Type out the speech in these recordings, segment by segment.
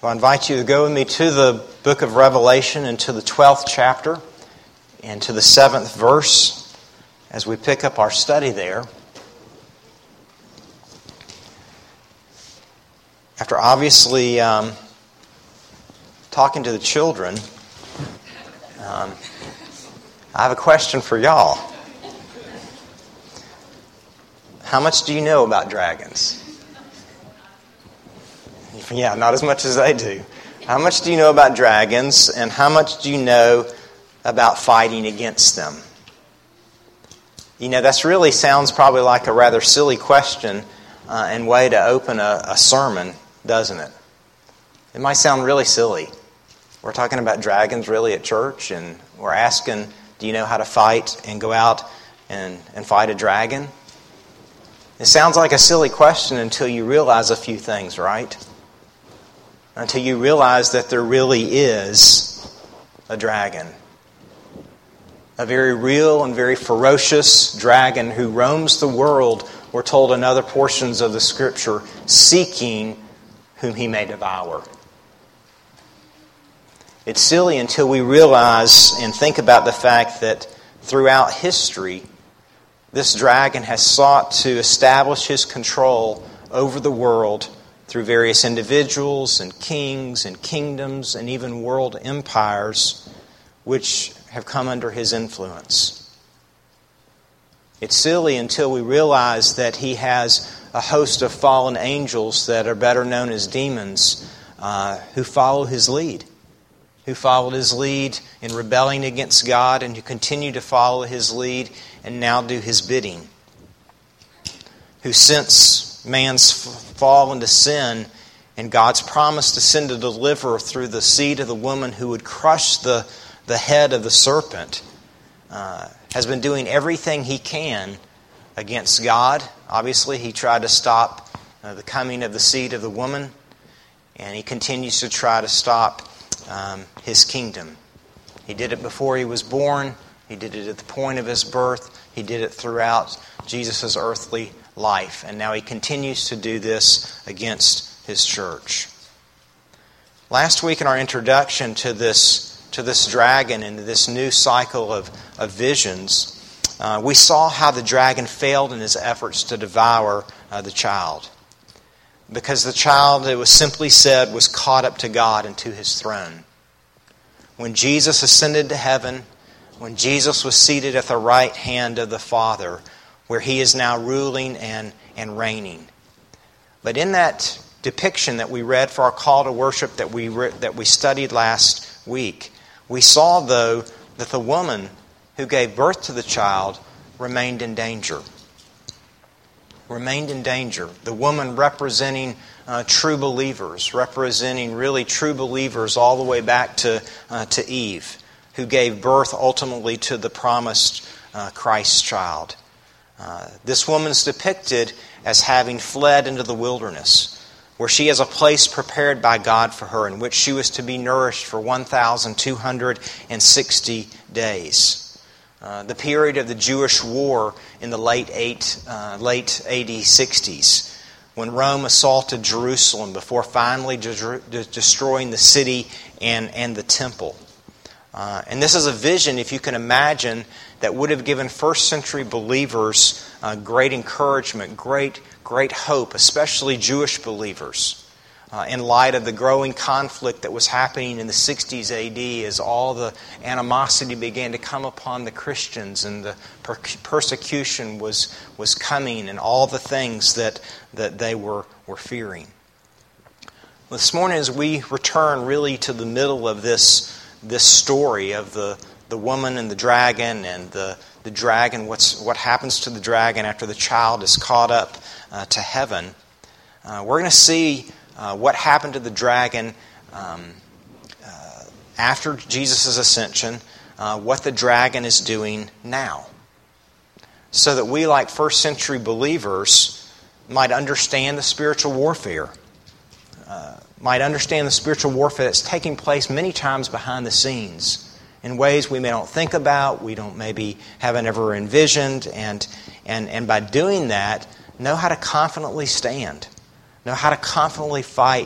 Well, I invite you to go with me to the book of Revelation and to the 12th chapter and to the 7th verse as we pick up our study there. After obviously talking to the children, I have a question for y'all. How much do you know about dragons? Yeah, not as much as they do. How much do you know about dragons, and how much do you know about fighting against them? You know, that's really sounds probably like a rather silly question and way to open a sermon, doesn't it? It might sound really silly. We're talking about dragons really at church, and we're asking, do you know how to fight and go out and fight a dragon? It sounds like a silly question until you realize a few things, right? Until you realize that there really is a dragon. A very real and very ferocious dragon who roams the world, we're told in other portions of the Scripture, seeking whom he may devour. It's silly until we realize and think about the fact that throughout history, this dragon has sought to establish his control over the world through various individuals and kings and kingdoms and even world empires which have come under his influence. It's silly until we realize that he has a host of fallen angels that are better known as demons who follow his lead. Who followed his lead in rebelling against God and who continue to follow his lead and now do his bidding. Who since man's fall into sin and God's promise to send a deliverer through the seed of the woman who would crush the head of the serpent, has been doing everything he can against God. Obviously, he tried to stop the coming of the seed of the woman, and he continues to try to stop his kingdom. He did it before he was born. He did it at the point of his birth. He did it throughout Jesus' earthly life. And now he continues to do this against his church. Last week in our introduction to this dragon and this new cycle of visions, we saw how the dragon failed in his efforts to devour the child. Because the child, it was simply said, was caught up to God and to his throne. When Jesus ascended to heaven, when Jesus was seated at the right hand of the Father, where he is now ruling and reigning. But in that depiction that we read for our call to worship that we studied last week, we saw, though, that the woman who gave birth to the child remained in danger. Remained in danger. The woman representing true believers, representing really true believers all the way back to Eve, who gave birth ultimately to the promised Christ child. This woman is depicted as having fled into the wilderness, where she has a place prepared by God for her in which she was to be nourished for 1,260 days. The period of the Jewish war in the late AD 60s, when Rome assaulted Jerusalem before finally destroying the city and the temple. And this is a vision, if you can imagine, that would have given first century believers great encouragement, great hope, especially Jewish believers, in light of the growing conflict that was happening in the 60s AD as all the animosity began to come upon the Christians and the persecution was coming and all the things that they were fearing. This morning, as we return really to the middle of this story of the woman and the dragon and the dragon, what happens to the dragon after the child is caught up to heaven, we're going to see what happened to the dragon after Jesus' ascension, what the dragon is doing now. So that we, like first century believers, might understand the spiritual warfare. Might understand the spiritual warfare that's taking place many times behind the scenes in ways we may not think about, we don't maybe haven't ever envisioned, and by doing that, know how to confidently stand, know how to confidently fight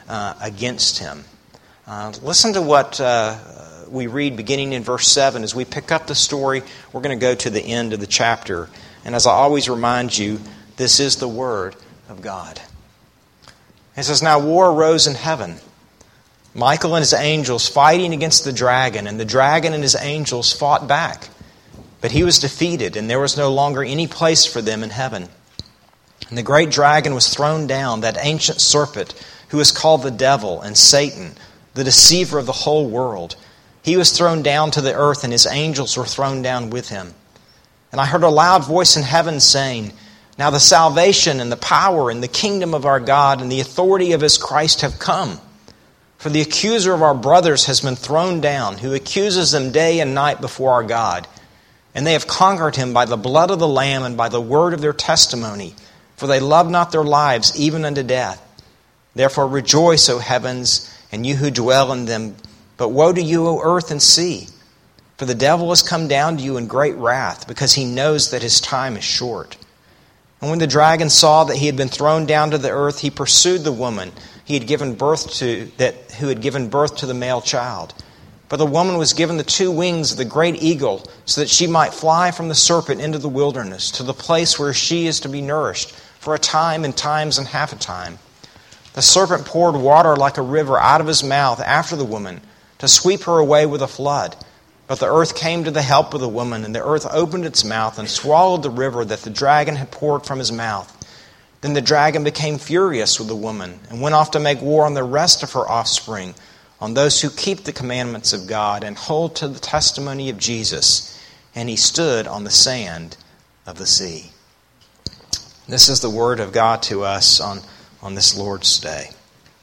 against him. Listen to what we read beginning in verse 7. As we pick up the story, we're going to go to the end of the chapter. And as I always remind you, this is the Word of God. It says, "Now war arose in heaven. Michael and his angels fighting against the dragon, and the dragon and his angels fought back. But he was defeated, and there was no longer any place for them in heaven. And the great dragon was thrown down, that ancient serpent, who is called the devil and Satan, the deceiver of the whole world. He was thrown down to the earth, and his angels were thrown down with him. And I heard a loud voice in heaven saying, Now the salvation and the power and the kingdom of our God and the authority of his Christ have come. For the accuser of our brothers has been thrown down, who accuses them day and night before our God. And they have conquered him by the blood of the Lamb and by the word of their testimony. For they love not their lives even unto death. Therefore rejoice, O heavens, and you who dwell in them. But woe to you, O earth and sea! For the devil has come down to you in great wrath, because he knows that his time is short. And when the dragon saw that he had been thrown down to the earth, he pursued the woman who had given birth to the male child. But the woman was given the 2 wings of the great eagle, so that she might fly from the serpent into the wilderness, to the place where she is to be nourished, for a time and times and half a time. The serpent poured water like a river out of his mouth after the woman, to sweep her away with a flood. But the earth came to the help of the woman, and the earth opened its mouth and swallowed the river that the dragon had poured from his mouth. Then the dragon became furious with the woman, and went off to make war on the rest of her offspring, on those who keep the commandments of God and hold to the testimony of Jesus. And he stood on the sand of the sea." This is the word of God to us on this Lord's Day.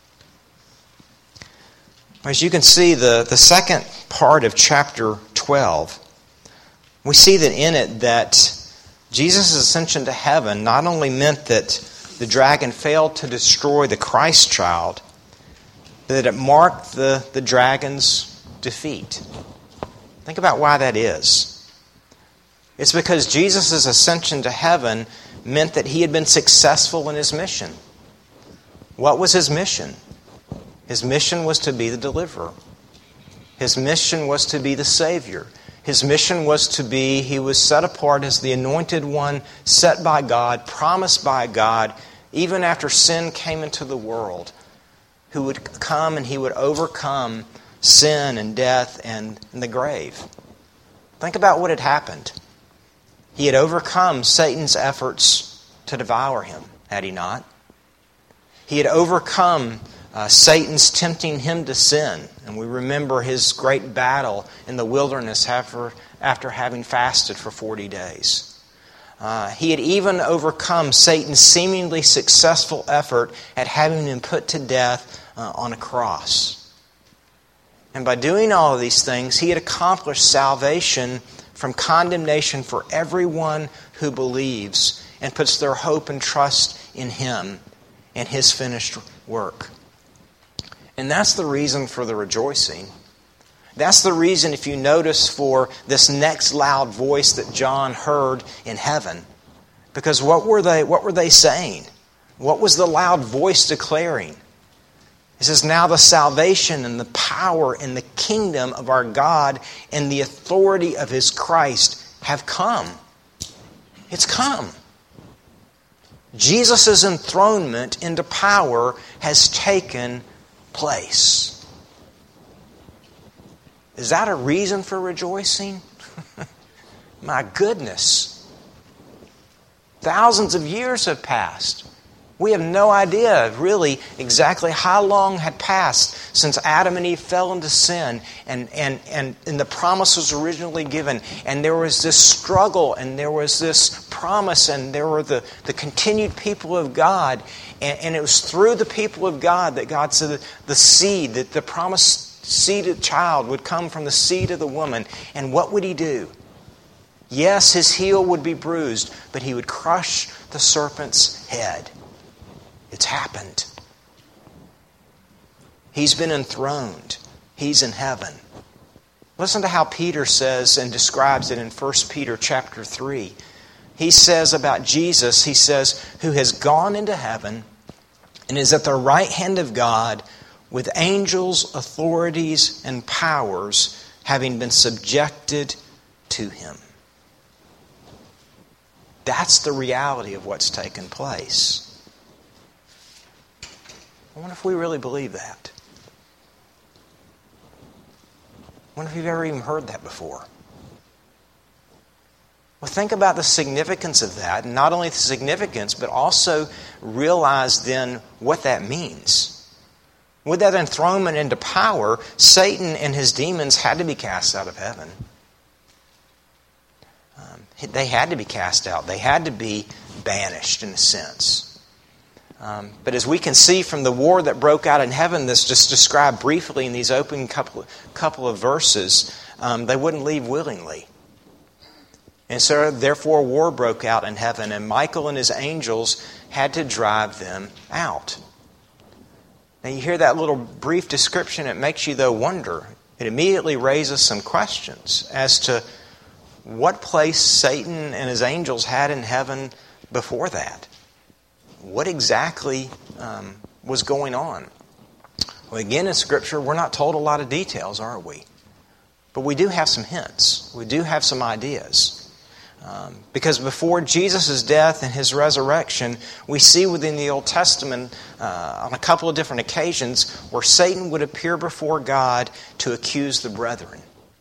As you can see, the second part of chapter 12, we see that in it that Jesus' ascension to heaven not only meant that the dragon failed to destroy the Christ child, but that it marked the dragon's defeat. Think about why that is. It's because Jesus' ascension to heaven meant that he had been successful in his mission. What was his mission? His mission was to be the deliverer. His mission was to be the Savior. His mission was to be, he was set apart as the anointed one, set by God, promised by God, even after sin came into the world, who would come and he would overcome sin and death and the grave. Think about what had happened. He had overcome Satan's efforts to devour him, had he not? He had overcome Satan's tempting him to sin. And we remember his great battle in the wilderness after having fasted for 40 days. He had even overcome Satan's seemingly successful effort at having him put to death on a cross. And by doing all of these things, he had accomplished salvation from condemnation for everyone who believes and puts their hope and trust in him and his finished work. And that's the reason for the rejoicing. That's the reason, if you notice, for this next loud voice that John heard in heaven. Because what were they saying? What was the loud voice declaring? It says, "Now the salvation and the power and the kingdom of our God and the authority of his Christ have come." It's come. Jesus' enthronement into power has taken place. Is that a reason for rejoicing? My goodness. Thousands of years have passed. We have no idea really exactly how long had passed since Adam and Eve fell into sin and the promise was originally given. And there was this struggle and there was this promise and there were the continued people of God. And it was through the people of God that God said the seed, that the promised seeded child would come from the seed of the woman. And what would he do? Yes, his heel would be bruised, but he would crush the serpent's head. It's happened. He's been enthroned. He's in heaven. Listen to how Peter says and describes it in 1 Peter chapter 3. He says about Jesus, he says, "who has gone into heaven and is at the right hand of God, with angels, authorities, and powers having been subjected to him. That's the reality of what's taken place. I wonder if we really believe that. I wonder if you've ever even heard that before. Well, think about the significance of that, and not only the significance, but also realize then what that means. With that enthronement into power, Satan and his demons had to be cast out of heaven. They had to be cast out. They had to be banished in a sense. But as we can see from the war that broke out in heaven, that's just described briefly in these opening couple of verses, they wouldn't leave willingly. And so therefore war broke out in heaven, and Michael and his angels had to drive them out. Now you hear that little brief description, it makes you though wonder. It immediately raises some questions as to what place Satan and his angels had in heaven before that. What exactly was going on? Well, again, in Scripture, we're not told a lot of details, are we? But we do have some hints. We do have some ideas. Because before Jesus' death and his resurrection, we see within the Old Testament on a couple of different occasions where Satan would appear before God to accuse the brethren.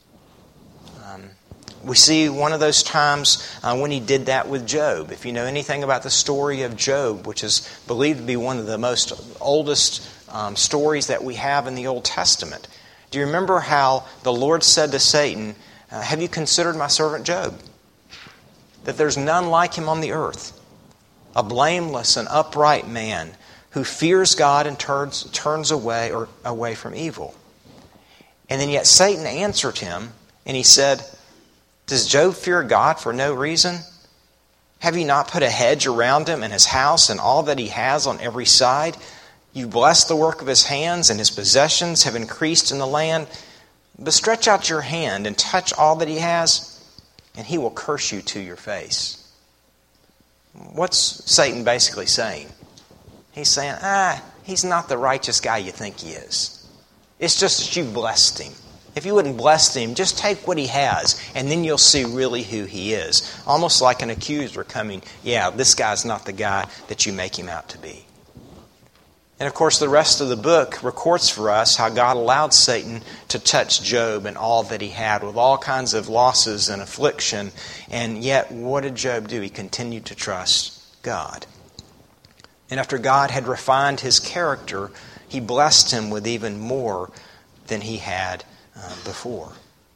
We see one of those times when he did that with Job. If you know anything about the story of Job, which is believed to be one of the most oldest stories that we have in the Old Testament. Do you remember how the Lord said to Satan, have you considered my servant Job? That there's none like him on the earth. A blameless and upright man who fears God and turns away from evil. And then yet Satan answered him and he said, does Job fear God for no reason? Have you not put a hedge around him and his house and all that he has on every side? You blessed the work of his hands, and his possessions have increased in the land. But stretch out your hand and touch all that he has, and he will curse you to your face. What's Satan basically saying? He's saying, he's not the righteous guy you think he is. It's just that you blessed him. If you wouldn't bless him, just take what he has, and then you'll see really who he is. Almost like an accuser coming, this guy's not the guy that you make him out to be. And of course, the rest of the book records for us how God allowed Satan to touch Job and all that he had with all kinds of losses and affliction. And yet, what did Job do? He continued to trust God. And after God had refined his character, he blessed him with even more than he had before.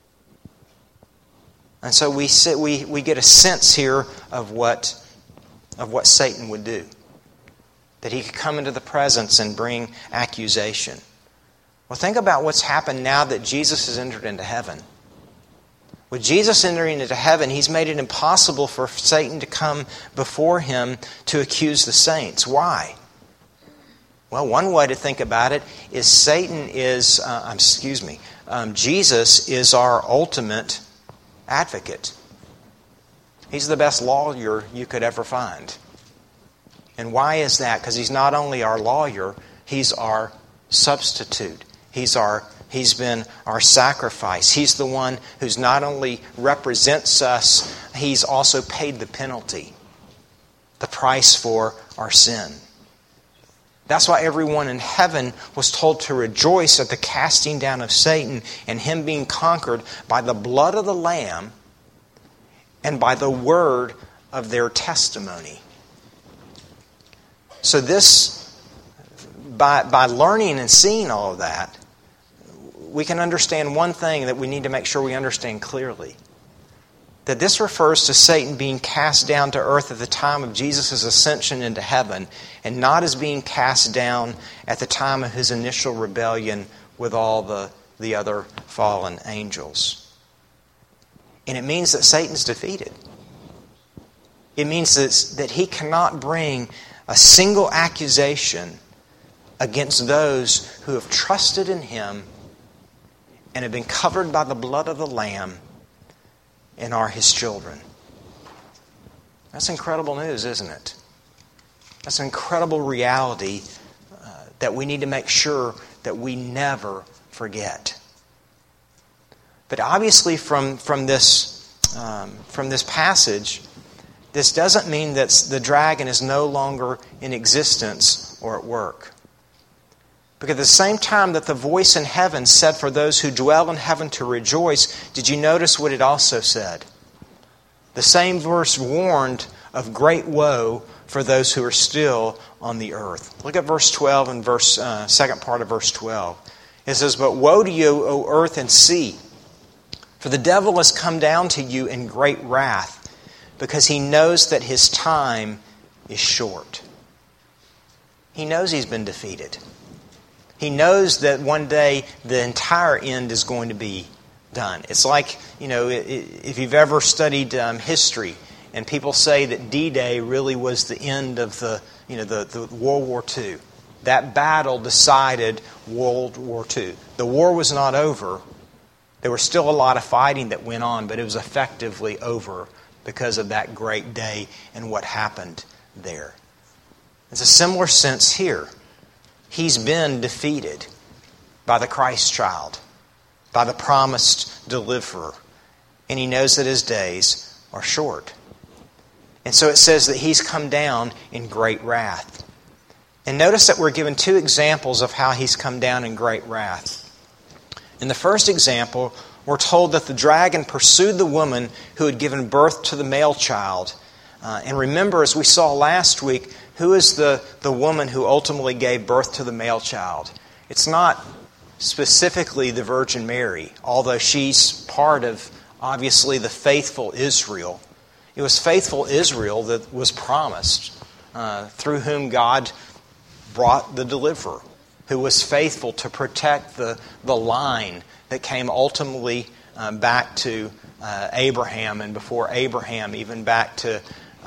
And so we get a sense here of what Satan would do. That he could come into the presence and bring accusation. Well, think about what's happened now that Jesus has entered into heaven. With Jesus entering into heaven, he's made it impossible for Satan to come before him to accuse the saints. Why? Well, one way to think about it is Jesus is our ultimate advocate. He's the best lawyer you could ever find. And why is that? Because he's not only our lawyer, he's our substitute. He's been our sacrifice. He's the one who's not only represents us, he's also paid the penalty, the price for our sin. That's why everyone in heaven was told to rejoice at the casting down of Satan and him being conquered by the blood of the Lamb and by the word of their testimony. So this, by learning and seeing all of that, we can understand one thing that we need to make sure we understand clearly. That this refers to Satan being cast down to earth at the time of Jesus' ascension into heaven, and not as being cast down at the time of his initial rebellion with all the other fallen angels. And it means that Satan's defeated. It means that he cannot bring a single accusation against those who have trusted in him and have been covered by the blood of the Lamb and are his children. That's incredible news, isn't it? That's an incredible reality that we need to make sure that we never forget. But obviously from this passage, this doesn't mean that the dragon is no longer in existence or at work. Because at the same time that the voice in heaven said for those who dwell in heaven to rejoice, did you notice what it also said? The same verse warned of great woe for those who are still on the earth. Look at verse 12 and second part of verse 12. It says, "But woe to you, O earth and sea, for the devil has come down to you in great wrath, because he knows that his time is short." He knows he's been defeated. He knows that one day the entire end is going to be done. It's like, if you've ever studied history, and people say that D-Day really was the end of the World War II. That battle decided World War II. The war was not over. There was still a lot of fighting that went on, but it was effectively over because of that great day and what happened there. It's a similar sense here. He's been defeated by the Christ child, by the promised deliverer, and he knows that his days are short. And so it says that he's come down in great wrath. And notice that we're given two examples of how he's come down in great wrath. In the first example, we're told that the dragon pursued the woman who had given birth to the male child. And remember, as we saw last week, who is the woman who ultimately gave birth to the male child? It's not specifically the Virgin Mary, although she's part of, obviously, the faithful Israel. It was faithful Israel that was promised, through whom God brought the deliverer, who was faithful to protect the line that came ultimately back to Abraham, and before Abraham, even back to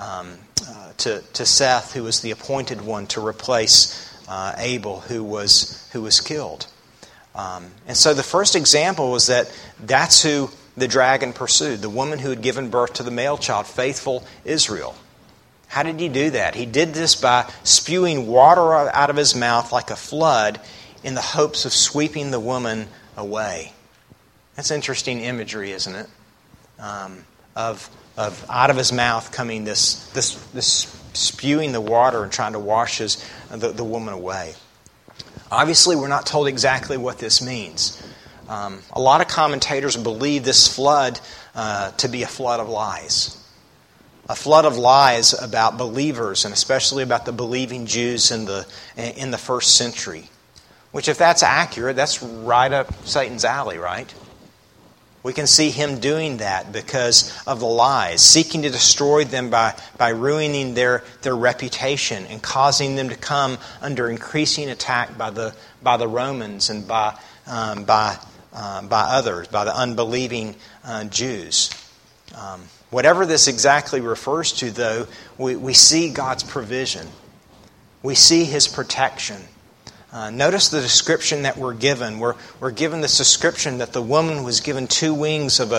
Seth, who was the appointed one to replace Abel, who was killed. And so the first example was that's who the dragon pursued, the woman who had given birth to the male child, faithful Israel. How did he do that? He did this by spewing water out of his mouth like a flood in the hopes of sweeping the woman away. That's interesting imagery, isn't it? Of out of his mouth coming this spewing the water and trying to wash the woman away. Obviously, we're not told exactly what this means. A lot of commentators believe this flood to be a flood of lies. A flood of lies about believers, and especially about the believing Jews in the first century. Which, if that's accurate, that's right up Satan's alley, right? We can see him doing that because of the lies, seeking to destroy them by ruining their reputation and causing them to come under increasing attack by the Romans and by others, by the unbelieving Jews. Whatever this exactly refers to, though, we see God's provision. We see His protection. Notice the description that we're given. We're given this description that the woman was given 2 wings of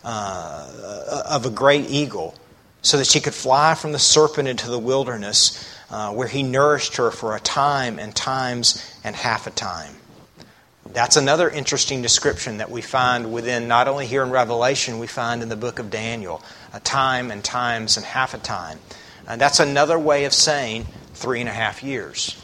a great eagle, so that she could fly from the serpent into the wilderness, where he nourished her for a time and times and half a time. That's another interesting description that we find within, not only here in Revelation, we find in the book of Daniel, a time and times and half a time. And that's another way of saying 3.5 years.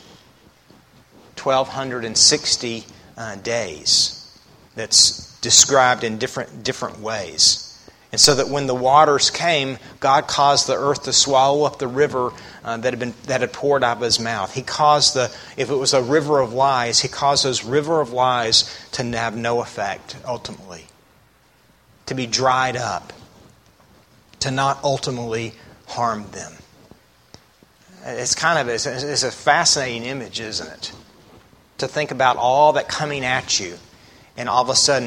1,260 days. That's described in different ways. And so that when the waters came, God caused the earth to swallow up the river that had poured out of His mouth. He caused if it was a river of lies, He caused those river of lies to have no effect ultimately, to be dried up, to not ultimately harm them. It's a fascinating image, isn't it? To think about all that coming at you, and all of a sudden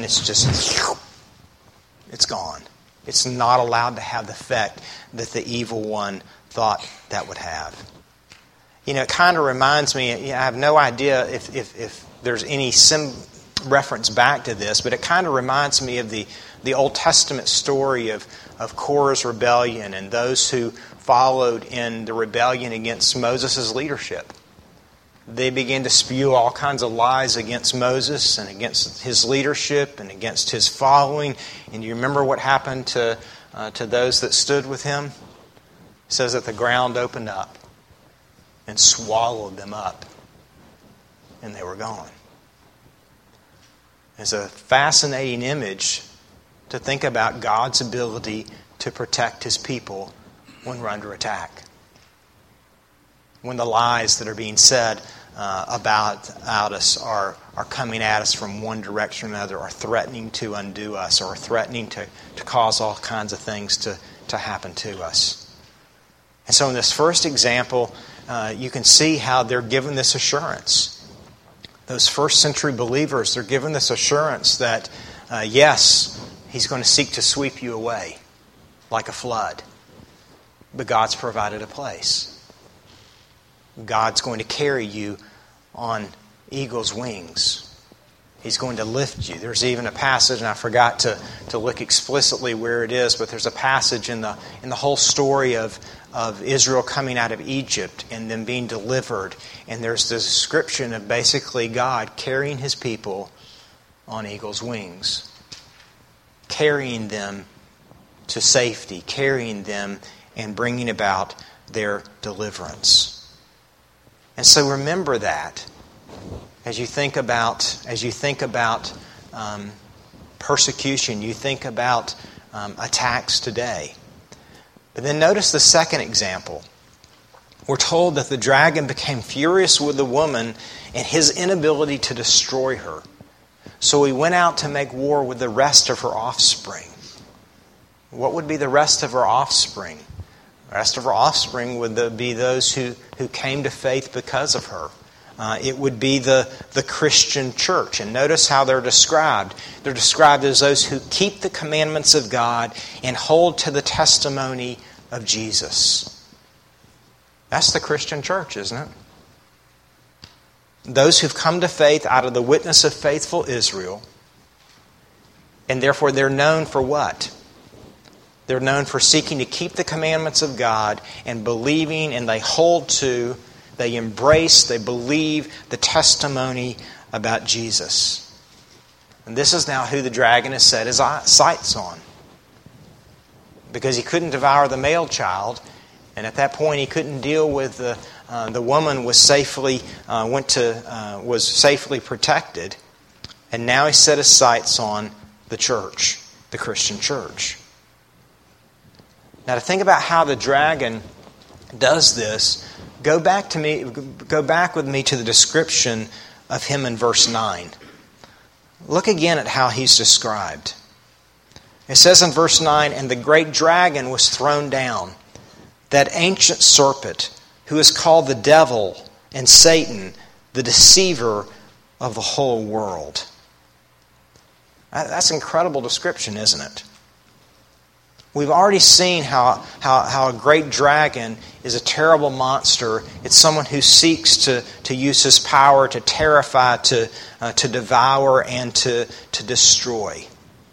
it's gone. It's not allowed to have the effect that the evil one thought that would have. It kind of reminds me, I have no idea if there's any reference back to this, but it kind of reminds me of the Old Testament story of Korah's rebellion and those who followed in the rebellion against Moses' leadership. They began to spew all kinds of lies against Moses and against his leadership and against his following. And you remember what happened to those that stood with him? It says that the ground opened up and swallowed them up, and they were gone. It's a fascinating image to think about God's ability to protect His people when we're under attack. When the lies that are being said about us are coming at us from one direction or another, are threatening to undo us, or threatening to cause all kinds of things to happen to us. And so in this first example, you can see how they're given this assurance. Those first century believers, they're given this assurance that, yes, He's going to seek to sweep you away like a flood. But God's provided a place. God's going to carry you on eagle's wings. He's going to lift you. There's even a passage, and I forgot to look explicitly where it is, but there's a passage in the whole story of Israel coming out of Egypt and them being delivered. And there's this description of basically God carrying His people on eagle's wings. Carrying them to safety. Carrying them and bringing about their deliverance. And so remember that as you think about persecution, you think about attacks today. But then notice the second example. We're told that the dragon became furious with the woman and his inability to destroy her. So he went out to make war with the rest of her offspring. What would be the rest of her offspring? The rest of her offspring would be those who came to faith because of her. It would be the Christian church. And notice how they're described. They're described as those who keep the commandments of God and hold to the testimony of Jesus. That's the Christian church, isn't it? Those who've come to faith out of the witness of faithful Israel. And therefore they're known for what? They're known for seeking to keep the commandments of God and believing, and they hold to, they embrace, they believe the testimony about Jesus. And this is now who the dragon has set his sights on. Because he couldn't devour the male child, and at that point he couldn't deal with the woman was safely protected, and now he set his sights on the church, the Christian church. Now, to think about how the dragon does this, go back with me to the description of him in verse 9. Look again at how he's described. It says in verse 9, "And the great dragon was thrown down, that ancient serpent, who is called the devil and Satan, the deceiver of the whole world." That's an incredible description, isn't it? We've already seen how a great dragon is a terrible monster. It's someone who seeks to use his power to terrify, to devour, and to destroy.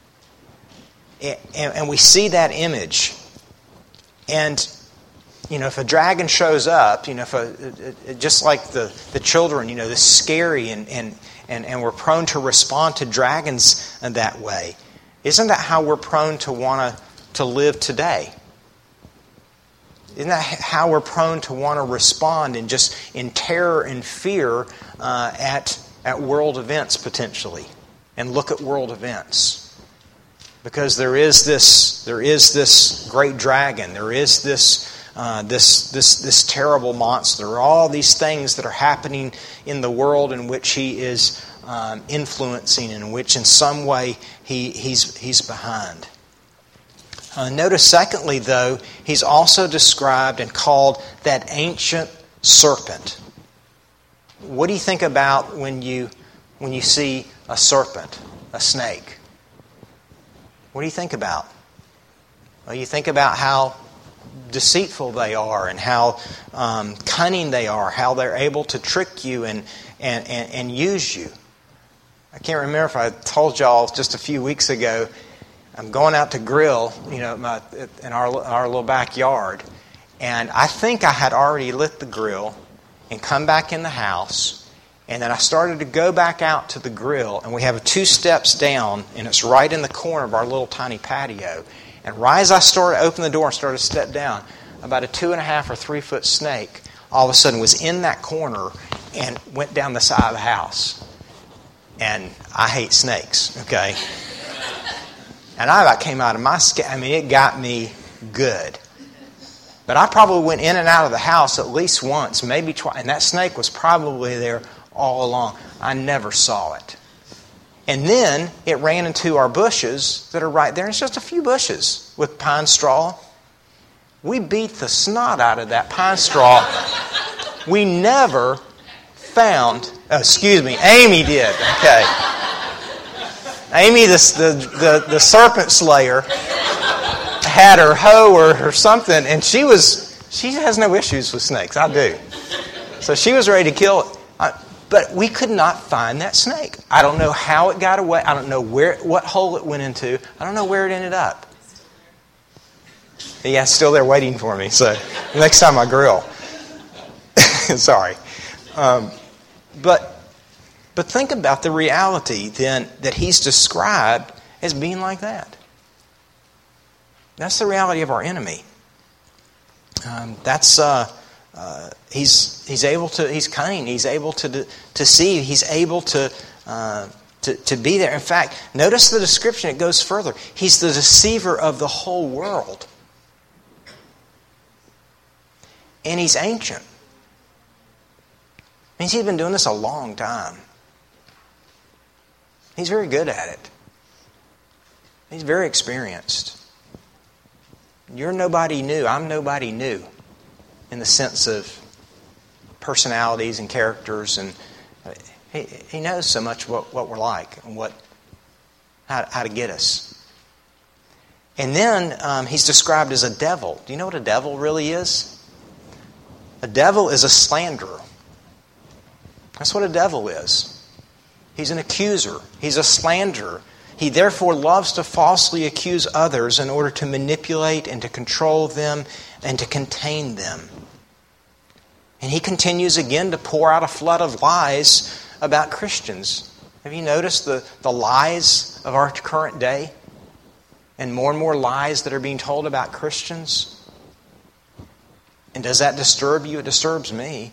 And we see that image. And if a dragon shows up, just like the children, this scary and we're prone to respond to dragons in that way. Isn't that how we're prone to want to live today? Isn't that how we're prone to want to respond in terror and fear at world events potentially, and look at world events? Because there is this great dragon, there is this terrible monster. There are all these things that are happening in the world in which he is influencing, in which in some way he's behind. Notice secondly, though, he's also described and called that ancient serpent. What do you think about when you see a serpent, a snake? What do you think about? Well, you think about how deceitful they are and how cunning they are, how they're able to trick you and use you. I can't remember if I told y'all just a few weeks ago, I'm going out to grill, in our little backyard, and I think I had already lit the grill, and come back in the house. And then I started to go back out to the grill, and we have 2 steps down, and it's right in the corner of our little tiny patio. And right as I started to open the door and started to step down, about a 2.5 or 3 foot snake all of a sudden was in that corner and went down the side of the house. And I hate snakes, okay? And I about came out of my skin. I mean, it got me good. But I probably went in and out of the house at least once, maybe twice. And that snake was probably there all along. I never saw it. And then it ran into our bushes that are right there. It's just a few bushes with pine straw. We beat the snot out of that pine straw. We never found... Amy did. Okay. Amy, the serpent slayer, had her hoe or something, and she has no issues with snakes. I do. So she was ready to kill it. But we could not find that snake. I don't know how it got away. I don't know what hole it went into. I don't know where it ended up. Yeah, it's still there waiting for me. So next time I grill. Sorry. But think about the reality then that he's described as being like that. That's the reality of our enemy. He's able to. He's cunning. He's able to deceive. He's able to be there. In fact, notice the description. It goes further. He's the deceiver of the whole world, and he's ancient. Means he's been doing this a long time. He's very good at it. He's very experienced. You're nobody new. I'm nobody new in the sense of personalities and characters, and he knows so much what we're like and how to get us. And then he's described as a devil. Do you know what a devil really is? A devil is a slanderer. That's what a devil is. He's an accuser. He's a slanderer. He therefore loves to falsely accuse others in order to manipulate and to control them and to contain them. And he continues again to pour out a flood of lies about Christians. Have you noticed the lies of our current day? And more lies that are being told about Christians? And does that disturb you? It disturbs me.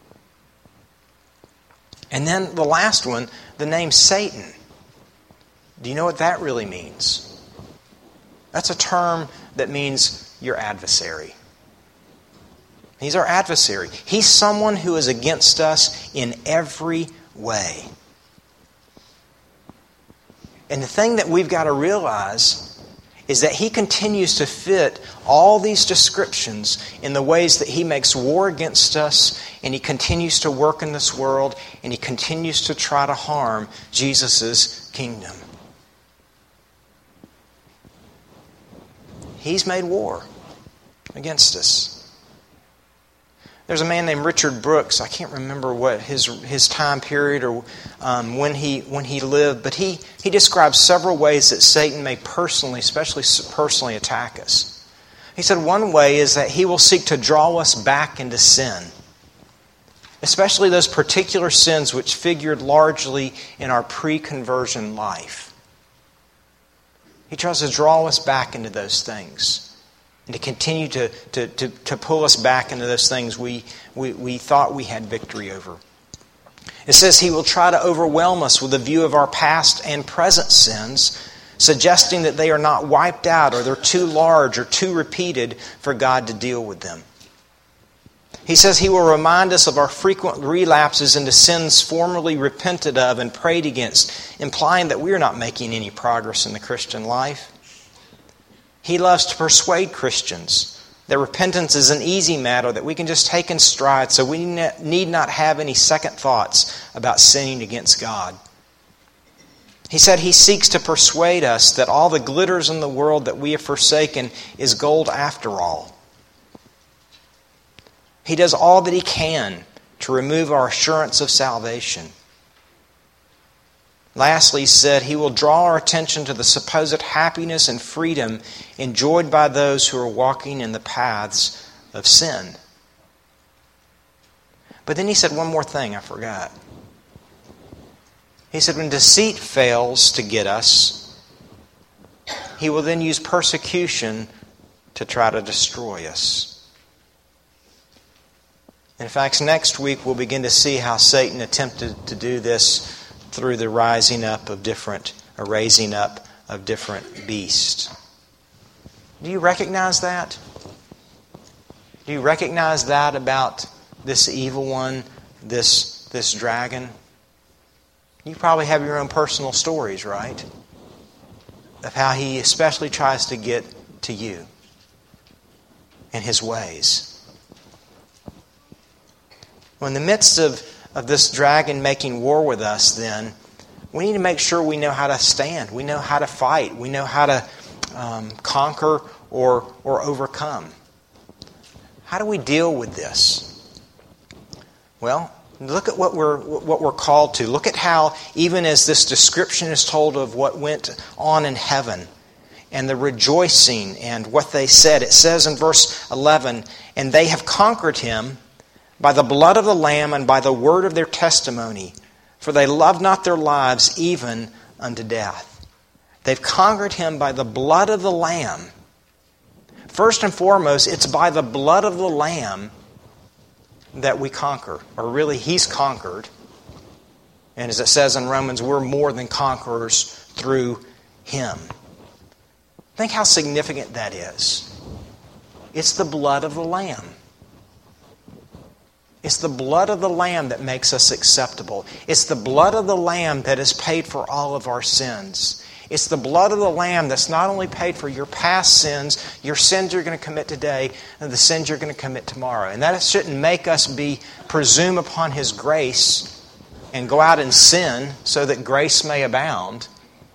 And then the last one, the name Satan. Do you know what that really means? That's a term that means your adversary. He's our adversary. He's someone who is against us in every way. And the thing that we've got to realize is that he continues to fit all these descriptions in the ways that he makes war against us, and he continues to work in this world, and he continues to try to harm Jesus' kingdom. He's made war against us. There's a man named Richard Brooks. I can't remember what his time period or when he lived, but he describes several ways that Satan may especially personally attack us. He said one way is that he will seek to draw us back into sin, especially those particular sins which figured largely in our pre-conversion life. He tries to draw us back into those things. And to continue to pull us back into those things we thought we had victory over. It says he will try to overwhelm us with a view of our past and present sins, suggesting that they are not wiped out or they're too large or too repeated for God to deal with them. He says he will remind us of our frequent relapses into sins formerly repented of and prayed against, implying that we are not making any progress in the Christian life. He loves to persuade Christians that repentance is an easy matter that we can just take in stride, so we need not have any second thoughts about sinning against God. He said he seeks to persuade us that all the glitters in the world that we have forsaken is gold after all. He does all that he can to remove our assurance of salvation. Lastly, he said he will draw our attention to the supposed happiness and freedom enjoyed by those who are walking in the paths of sin. But then he said one more thing I forgot. He said when deceit fails to get us, he will then use persecution to try to destroy us. In fact, next week we'll begin to see how Satan attempted to do this through the raising up of different beasts. Do you recognize that? Do you recognize that about this evil one, this dragon? You probably have your own personal stories, right? Of how he especially tries to get to you and his ways. Well, in the midst of this dragon making war with us, then, we need to make sure we know how to stand. We know how to fight. We know how to conquer or overcome. How do we deal with this? Well, look at what we're called to. Look at how, even as this description is told of what went on in heaven and the rejoicing and what they said. It says in verse 11, "And they have conquered him by the blood of the Lamb and by the word of their testimony, for they loved not their lives even unto death." They've conquered him by the blood of the Lamb. First and foremost, it's by the blood of the Lamb that we conquer. Or really, he's conquered. And as it says in Romans, we're more than conquerors through him. Think how significant that is. It's the blood of the Lamb. It's the blood of the Lamb that makes us acceptable. It's the blood of the Lamb that has paid for all of our sins. It's the blood of the Lamb that's not only paid for your past sins, your sins you're going to commit today, and the sins you're going to commit tomorrow. And that shouldn't make us presume upon His grace and go out and sin so that grace may abound.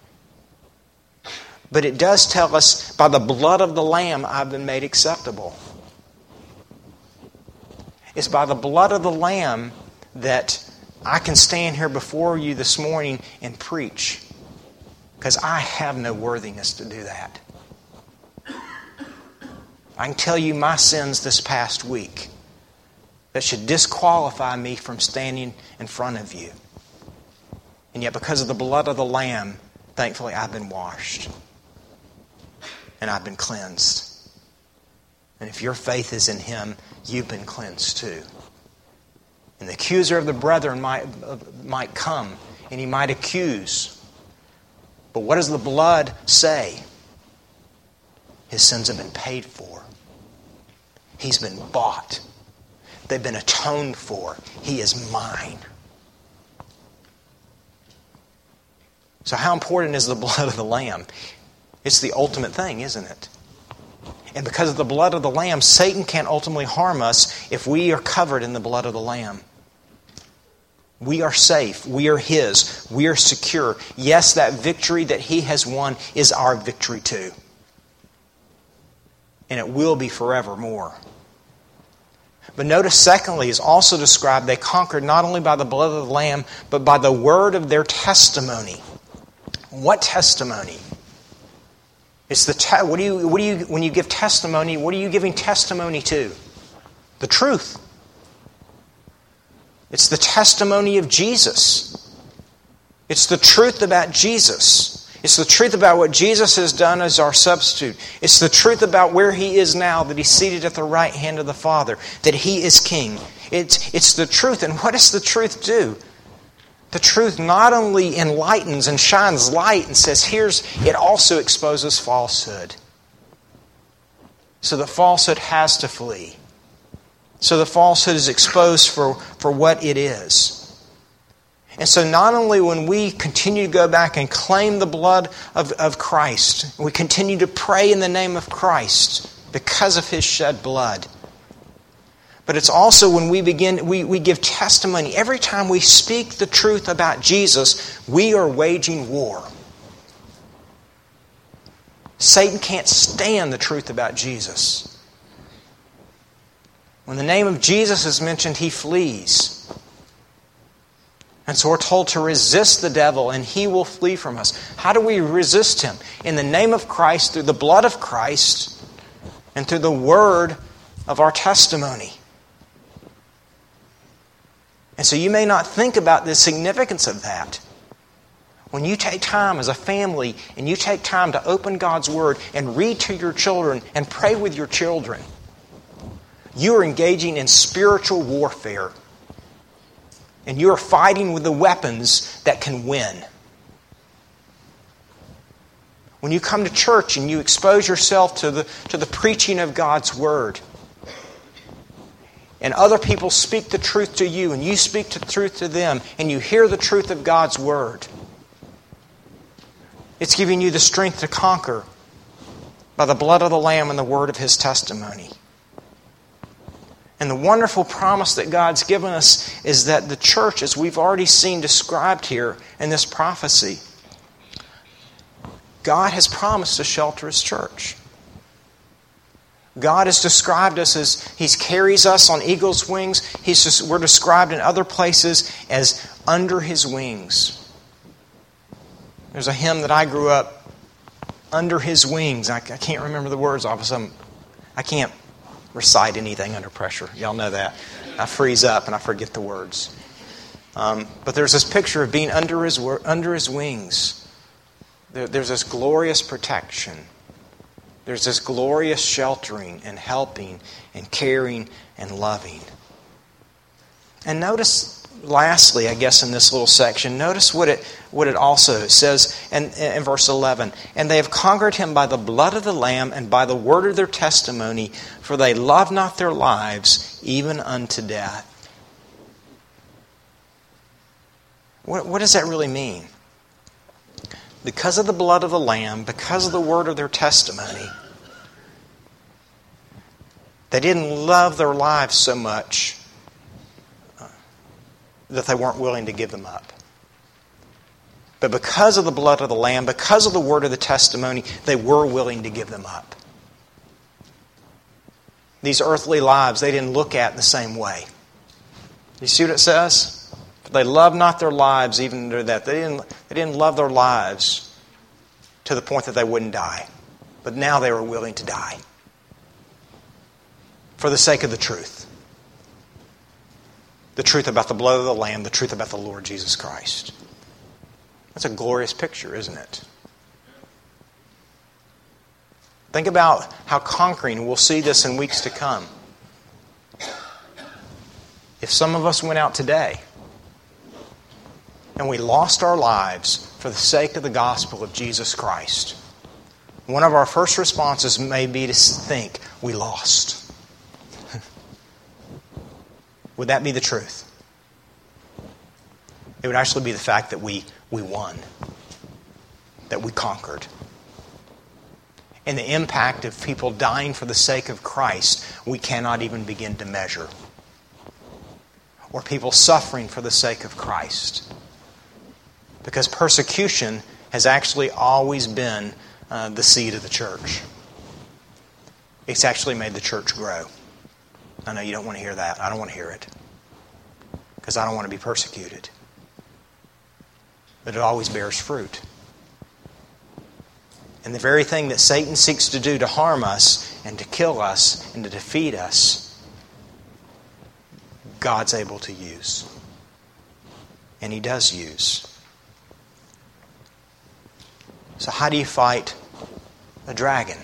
But it does tell us, by the blood of the Lamb, I've been made acceptable. It's by the blood of the Lamb that I can stand here before you this morning and preach. Because I have no worthiness to do that. I can tell you my sins this past week that should disqualify me from standing in front of you. And yet because of the blood of the Lamb, thankfully I've been washed. And I've been cleansed. And if your faith is in Him, you've been cleansed too. And the accuser of the brethren might come and he might accuse. But what does the blood say? His sins have been paid for. He's been bought. They've been atoned for. He is mine. So how important is the blood of the Lamb? It's the ultimate thing, isn't it? And because of the blood of the Lamb, Satan can't ultimately harm us if we are covered in the blood of the Lamb. We are safe. We are His. We are secure. Yes, that victory that He has won is our victory too. And it will be forevermore. But notice, secondly, is also described, they conquered not only by the blood of the Lamb, but by the word of their testimony. What testimony? It's when you give testimony, what are you giving testimony to? The truth. It's the testimony of Jesus. It's the truth about Jesus. It's the truth about what Jesus has done as our substitute. It's the truth about where He is now, that He's seated at the right hand of the Father, that He is King. It's the truth. And what does the truth do? The truth not only enlightens and shines light and says, it also exposes falsehood. So the falsehood has to flee. So the falsehood is exposed for what it is. And so not only when we continue to go back and claim the blood of Christ, we continue to pray in the name of Christ because of His shed blood, but it's also when we give testimony. Every time we speak the truth about Jesus, we are waging war. Satan can't stand the truth about Jesus. When the name of Jesus is mentioned, he flees. And so we're told to resist the devil and he will flee from us. How do we resist him? In the name of Christ, through the blood of Christ, and through the word of our testimony. And so you may not think about the significance of that. When you take time as a family and you take time to open God's Word and read to your children and pray with your children, you are engaging in spiritual warfare. And you are fighting with the weapons that can win. When you come to church and you expose yourself to the preaching of God's Word, and other people speak the truth to you, and you speak the truth to them, and you hear the truth of God's Word, it's giving you the strength to conquer by the blood of the Lamb and the word of His testimony. And the wonderful promise that God's given us is that the church, as we've already seen described here in this prophecy, God has promised to shelter His church. God has described us as He carries us on eagle's wings. We're described in other places as under His wings. There's a hymn that I grew up, Under His Wings. I can't remember the words off of some. I can't recite anything under pressure. Y'all know that. I freeze up and I forget the words. But there's this picture of being under His wings. There's this glorious protection. There's this glorious sheltering and helping and caring and loving. And notice, lastly, I guess in this little section, notice what it also says in verse 11. And they have conquered him by the blood of the Lamb and by the word of their testimony, for they love not their lives even unto death. What does that really mean? Because of the blood of the Lamb, because of the word of their testimony, they didn't love their lives so much that they weren't willing to give them up. But because of the blood of the Lamb, because of the word of the testimony, they were willing to give them up. These earthly lives they didn't look at in the same way. You see what it says? They loved not their lives even to that. They didn't love their lives to the point that they wouldn't die. But now they were willing to die for the sake of the truth. The truth about the blood of the Lamb, the truth about the Lord Jesus Christ. That's a glorious picture, isn't it? Think about how conquering, we'll see this in weeks to come. If some of us went out today and we lost our lives for the sake of the gospel of Jesus Christ, one of our first responses may be to think, we lost. Would that be the truth? It would actually be the fact that we won, that we conquered. And the impact of people dying for the sake of Christ, we cannot even begin to measure. Or people suffering for the sake of Christ. Because persecution has actually always been the seed of the church. It's actually made the church grow. I know you don't want to hear that. I don't want to hear it. Because I don't want to be persecuted. But it always bears fruit. And the very thing that Satan seeks to do to harm us and to kill us and to defeat us, God's able to use. And He does use. So how do you fight a dragon?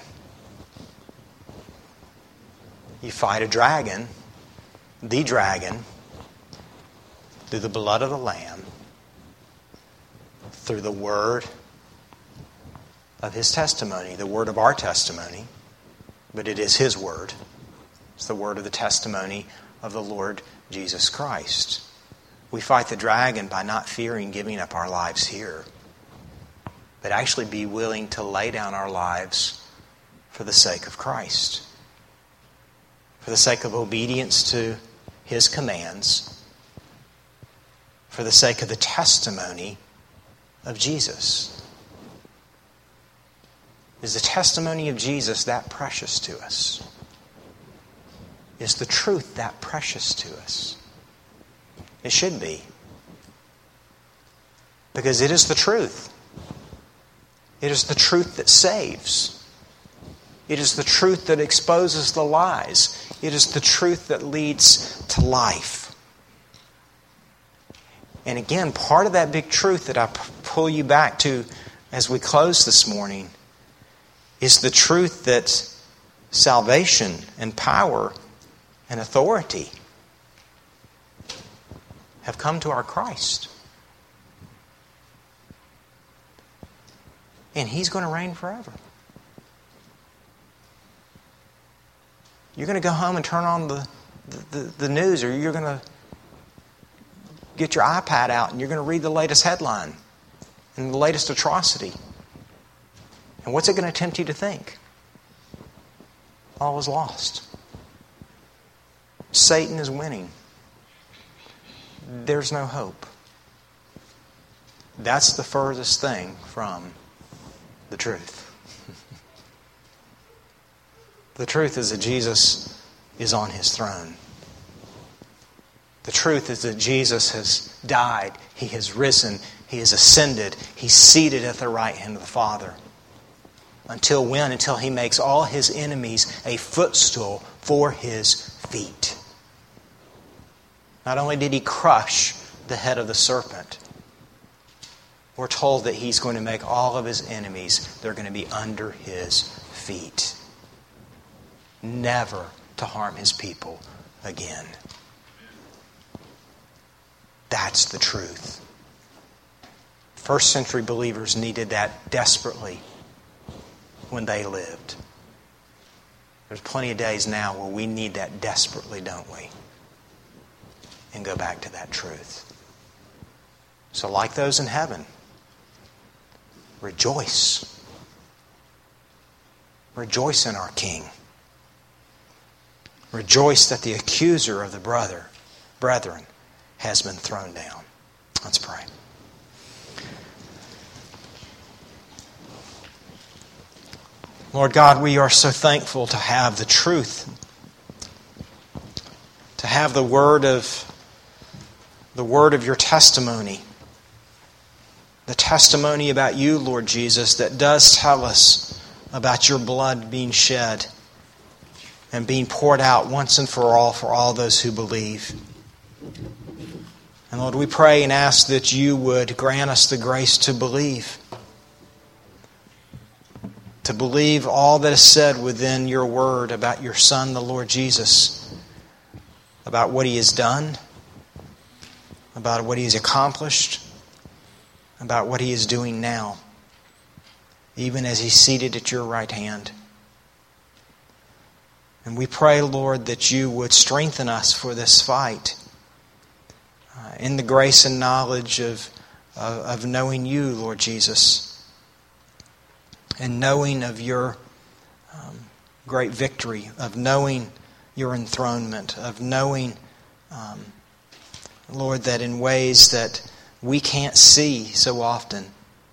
You fight a dragon, the dragon, through the blood of the Lamb, through the word of His testimony, the word of our testimony, but it is His word. It's the word of the testimony of the Lord Jesus Christ. We fight the dragon by not fearing giving up our lives here, but actually be willing to lay down our lives for the sake of Christ, for the sake of obedience to His commands, for the sake of the testimony of Jesus. Is the testimony of Jesus that precious to us? Is the truth that precious to us? It should be. Because it is the truth. It is the truth that saves. It is the truth that exposes the lies. It is the truth that leads to life. And again, part of that big truth that I pull you back to as we close this morning is the truth that salvation and power and authority have come to our Christ. And He's going to reign forever. You're going to go home and turn on the news, or you're going to get your iPad out and you're going to read the latest headline and the latest atrocity. And what's it going to tempt you to think? All is lost. Satan is winning. There's no hope. That's the furthest thing from the truth. The truth is that Jesus is on His throne. The truth is that Jesus has died. He has risen. He has ascended. He's seated at the right hand of the Father. Until when? Until He makes all His enemies a footstool for His feet. Not only did He crush the head of the serpent, we're told that He's going to make all of His enemies, they're going to be under His feet. Never to harm His people again. That's the truth. First century believers needed that desperately when they lived. There's plenty of days now where we need that desperately, don't we? And go back to that truth. So like those in heaven, rejoice. Rejoice in our King. Rejoice that the accuser of the brethren has been thrown down. Let's pray. Lord God, we are so thankful to have the truth, to have the word of your testimony, the testimony about you, Lord Jesus, that does tell us about your blood being shed and being poured out once and for all those who believe. And Lord, we pray and ask that you would grant us the grace to believe. To believe all that is said within your word about your Son, the Lord Jesus. About what He has done. About what He has accomplished. About what He is doing now. Even as He's seated at your right hand. And we pray, Lord, that you would strengthen us for this fight. In the grace and knowledge of knowing you, Lord Jesus. And knowing of your great victory. Of knowing your enthronement. Of knowing, Lord, that in ways that we can't see so often.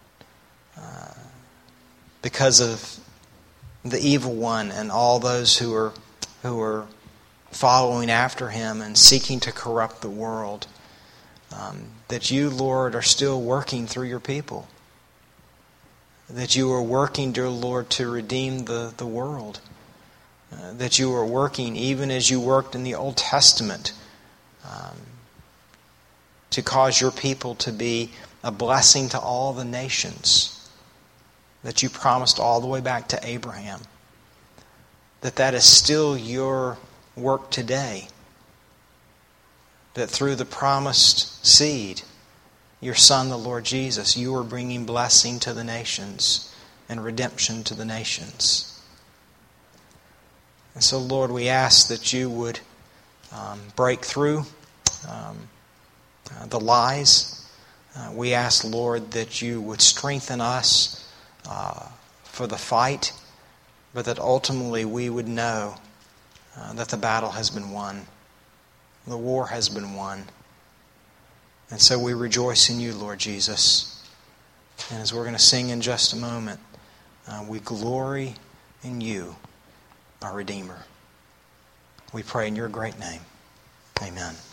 Because of the evil one and all those who are following after him and seeking to corrupt the world. That you, Lord, are still working through your people. That you are working, dear Lord, to redeem the world. That you are working, even as you worked in the Old Testament, to cause your people to be a blessing to all the nations. That you promised all the way back to Abraham. That is still your work today. That through the promised seed, your Son, the Lord Jesus, you are bringing blessing to the nations and redemption to the nations. And so, Lord, we ask that you would break through the lies. We ask, Lord, that you would strengthen us for the fight, but that ultimately we would know that the battle has been won. The war has been won. And so we rejoice in you, Lord Jesus. And as we're going to sing in just a moment, we glory in you, our Redeemer. We pray in your great name. Amen.